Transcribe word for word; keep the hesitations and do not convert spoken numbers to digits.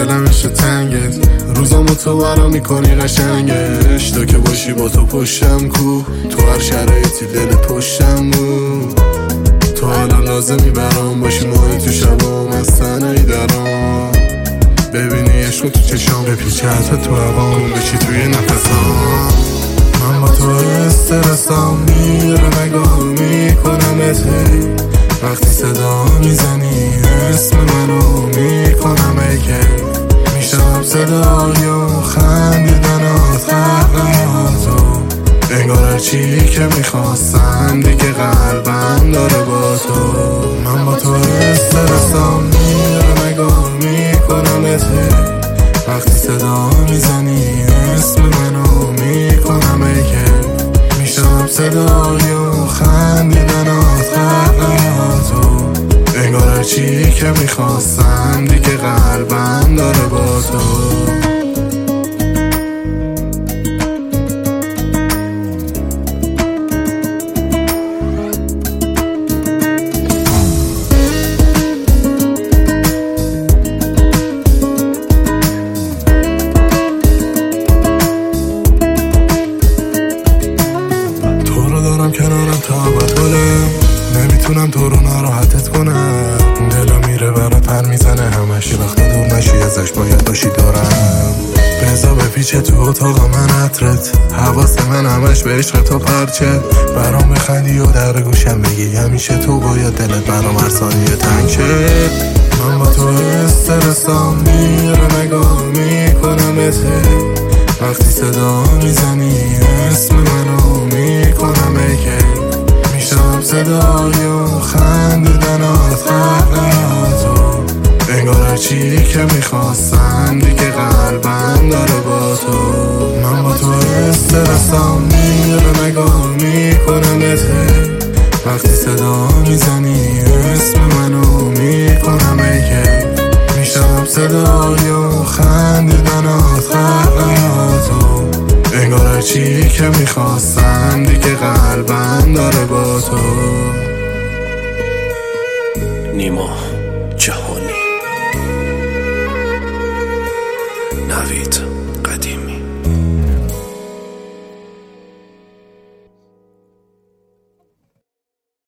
دلم عشق تنگت، روزامو تو برا میکنی قشنگش. تو که باشی با تو پشتم کو، تو هر شرایطی دلت پشتم بود. تو الان لازمی برام باشی، ماهی تو شبام از تنهایی درام. ببینی عشق تو چشام، بپیچه حتی تو هوام، بشی توی نفسام. من با تو استرسام میره، نگاه میکنم هی. وقتی صدا میزنی اسم منو میکنم ای که میشم صدای و خندیدنات قهقهاتو. انگار هرچی که میخواستم دیگه قلبم داره با تو. من با تو استرسام میره، نگاه میکنم هی. وقتی صدا میزنی اسم منو میکنم ای که میشم صدای و خندیدنات قهقهاتو. انگار هرچی که میخواستم دیگه قلبم داره با تو. کنارم تا بطولم، نمیتونم تو رو ناراحتت کنم. دلم میره برا پر میزنه همش، یه وقتا دور نشی ازش باید باشی دارم. بزا بپیچه تو اتاق من عطرت، حواس من همش به عشق تو پرچه. برام بخندی و در گوشم بگی همیشه تو باید دلت برام هر ثانیه تنگ شه. من با تو استرسام میره، نگاه میکنم هی. وقتی صدا میزنی اسم منو میکنم ای که میشم صدای و خندیدنات قهقهاتو. انگار هرچی که میخواستم دیگه قلبم داره با تو. من با تو استرسام میره، نگاه میکنم هی. وقتی صدا میزنی اسم منو میکنم ای که میشم صدای و خندیدنات قهقهاتو. انگار هرچی که میخواستم دیگه قلبم داره با تو. نیما جهانی، نوید.